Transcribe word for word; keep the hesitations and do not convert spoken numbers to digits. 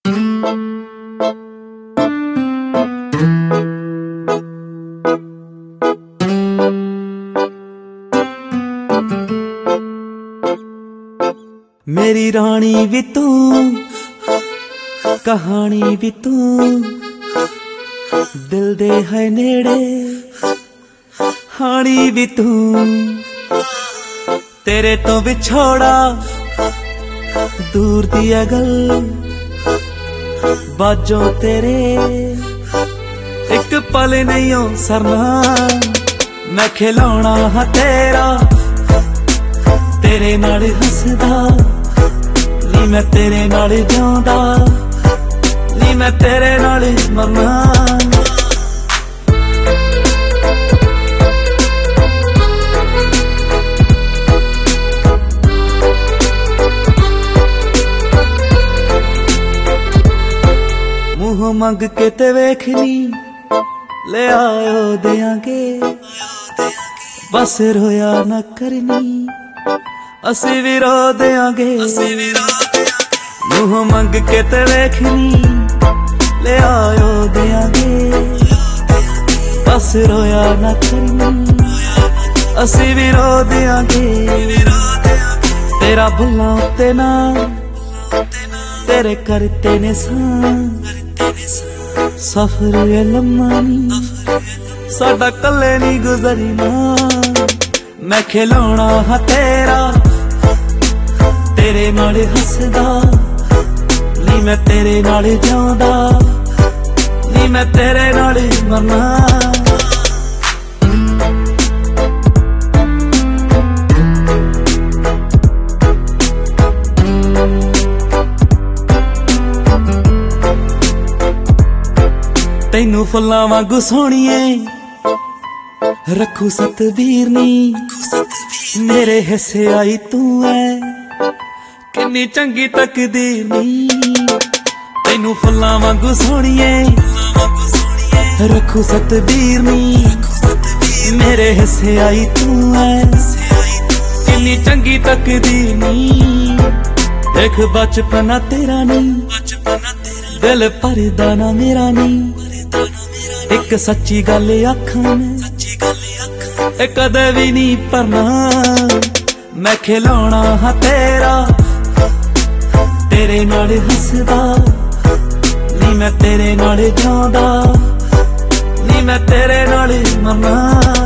मेरी रानी भी तू, कहानी भी तू, दिल दे है नेड़े हानी भी तू। तेरे तो विछोड़ा दूर दिया गल बाजो तेरे एक पल नहीं हो सरना। मैं खिलौना हाँ तेरा, तेरे नाल हसदा नी मैं तेरे नाल जिउंदा नी मैं तेरे नाल मरना। मुँह मंग के ते वेखनी ले आयो देंगे, बस रोया न करनी असी भी रो देंगे। मुँह मंग के ते वेखनी ले आयो देंगे, बस रोया न करनी असी भी रो देंगे। तेरा भुल्ला ते ना तेरे करते ने सफर है लम्मा नी साडा कल्ले नी गुजरना। मैं खिलौना हाँ तेरा, तेरे नाल हसदा नी मैं तेरे नाल जिउंदा नी मैं तेरे नाल मरना। तैनू फुल्लां वांगू सोहणीए रखू सतबीर नी, मेरे हिस्से आई तू है किन्नी चंगी तकदीर नी। तैनू फुल्लां वांगू सोहणीए रखू सतबीर नी, मेरे हिस्से आई तू है किन्नी चंगी तकदीर नी। देख बचपना तेरा नहीं, दिल भरदा ना मेरा नहीं। एक सच्ची गल आखां मैं कदे भी नहीं भरना। मैं खिलौना हाँ तेरा, तेरे नाल हसदा नी मैं तेरे नाल जिउंदा नी मैं तेरे नाल मरना।